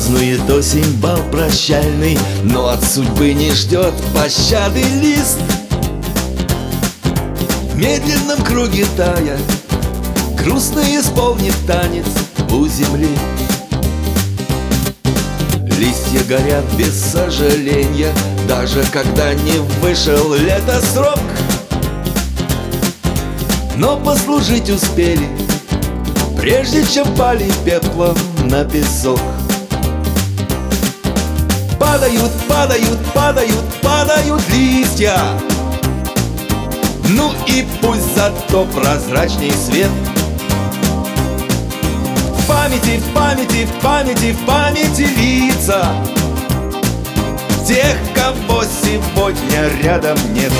Празднует осень бал прощальный, но от судьбы не ждет пощады лист. В медленном круге тая грустно исполнит танец у земли. Листья горят без сожаления, даже когда не вышел лето срок. Но послужить успели, прежде чем пали пеплом на песок. Падают, падают, падают, падают листья. Ну и пусть зато прозрачней свет. В памяти, в памяти, в памяти, в памяти лица тех, кого сегодня рядом нет.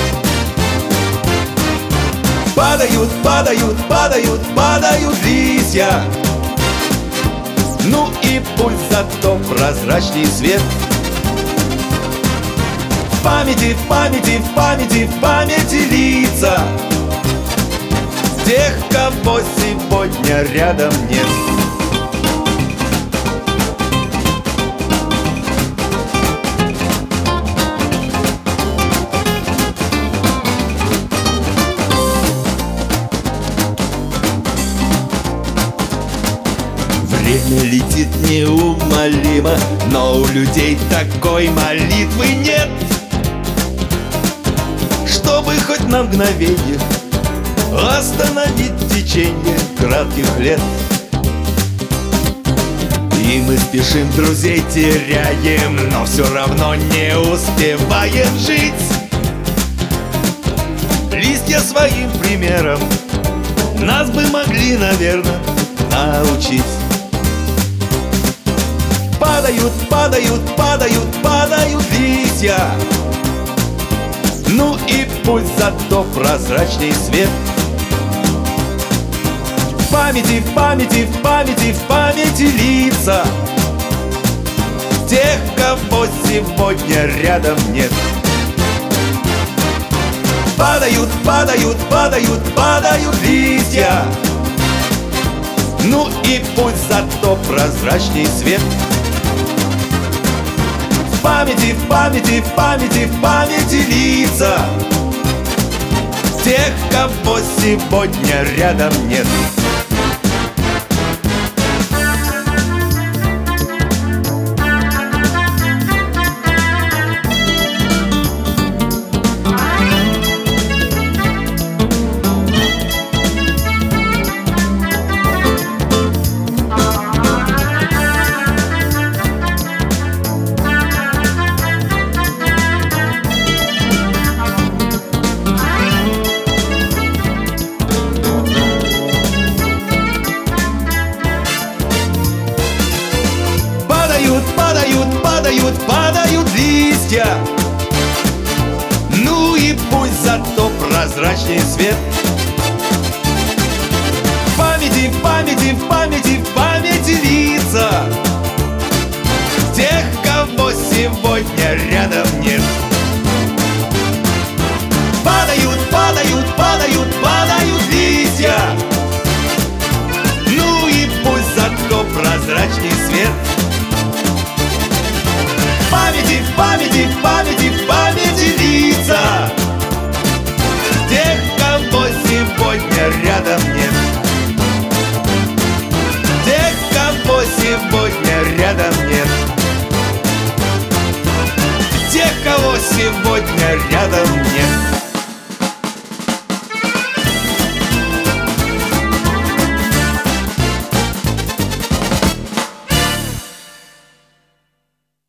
Падают, падают, падают, падают листья. Ну и пусть зато прозрачней свет. В памяти, в памяти, в памяти, в памяти лица тех, кого сегодня рядом нет. Время летит неумолимо, но у людей такой молитвы нет, чтобы хоть на мгновенье остановить течение кратких лет. И мы спешим, друзей теряем, но все равно не успеваем жить. Листья своим примером нас бы могли, наверное, научить. Падают, падают, падают, падают листья. Ну и пусть зато прозрачней свет. В памяти, в памяти, в памяти, в памяти лица тех, кого сегодня рядом нет. Падают, падают, падают, падают листья. Ну и пусть зато прозрачней свет. В памяти, в памяти, в памяти, в памяти лица тех, кого сегодня рядом нет. Падают, падают, падают листья. Ну и пусть зато прозрачней свет. В памяти, в памяти, в памяти, в памяти лица тех, кого сегодня рядом нет. Падают, падают, падают, падают листья. Ну и пусть зато прозрачней свет. В памяти, в памяти, в памяти, в памяти лица тех, кого сегодня рядом нет. Тех, кого сегодня рядом нет. Тех, кого сегодня рядом нет.